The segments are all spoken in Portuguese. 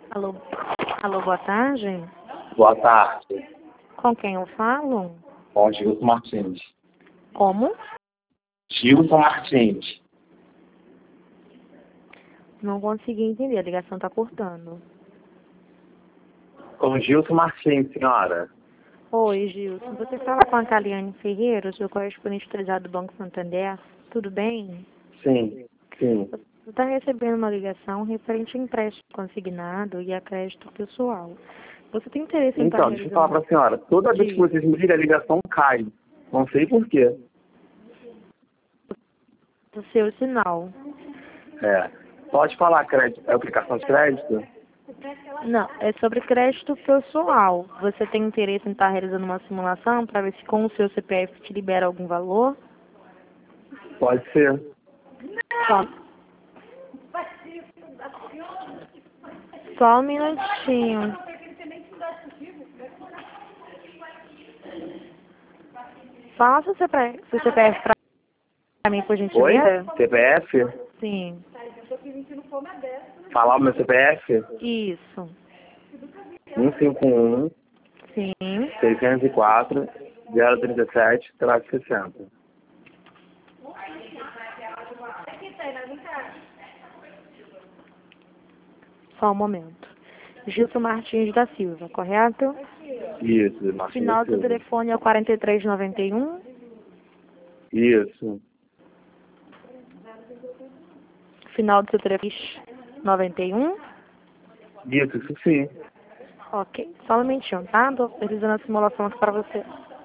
Alô, alô, boa tarde. Boa tarde. Com quem eu falo? Com Gilson Martins. Como? Gilson Martins. Não consegui entender, a ligação está cortando. Com Gilson Martins, senhora. Oi, Gilson. Você fala com a Caliane Ferreira, sou correspondente autorizado do Banco Santander. Tudo bem? Sim. Você está recebendo uma ligação referente a empréstimo consignado e a crédito pessoal. Você tem interesse em estar Então, deixa eu falar para a senhora. Toda vez que vocês me ligam, a ligação cai. Não sei por quê. o seu sinal? Pode falar, crédito. É aplicação de crédito? Não, é sobre crédito pessoal. Você tem interesse em estar realizando uma simulação para ver se com o seu CPF te libera algum valor? Pode ser. Só, só um minutinho. Fala seu CPF para mim, por Oi? gentileza. CPF? Sim, Falar o meu CPF? isso. 151 Sim. 604 037 60. Só um momento. Gilson Martins da Silva, correto? Isso, Martins Final do Silva. telefone é o 4391. Isso. Final do seu telefone 91. Isso sim. Ok, só um momentinho, tá? Tô realizando a simulação aqui para você.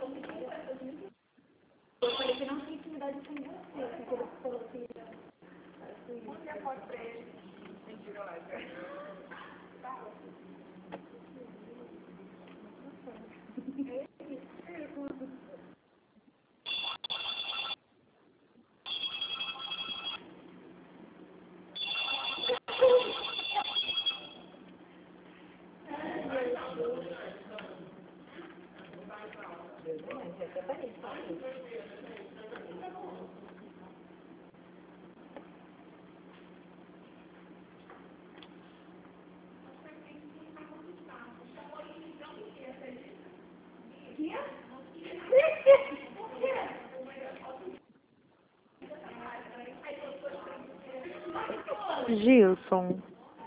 Gilson,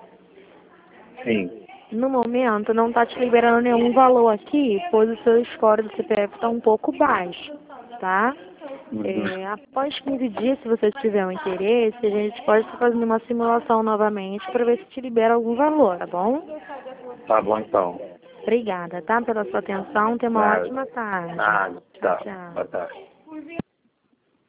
Sim. no momento não está te liberando nenhum valor aqui, pois o seu score do CPF está um pouco baixo, tá? Após 15 dias, se você tiver um interesse, a gente pode estar fazendo uma simulação novamente para ver se te libera algum valor, tá bom? Tá bom, então. Obrigada, tá? Pela sua atenção. Tenha uma Nada. ótima tarde. Nada. Tá. Tchau. Boa tarde.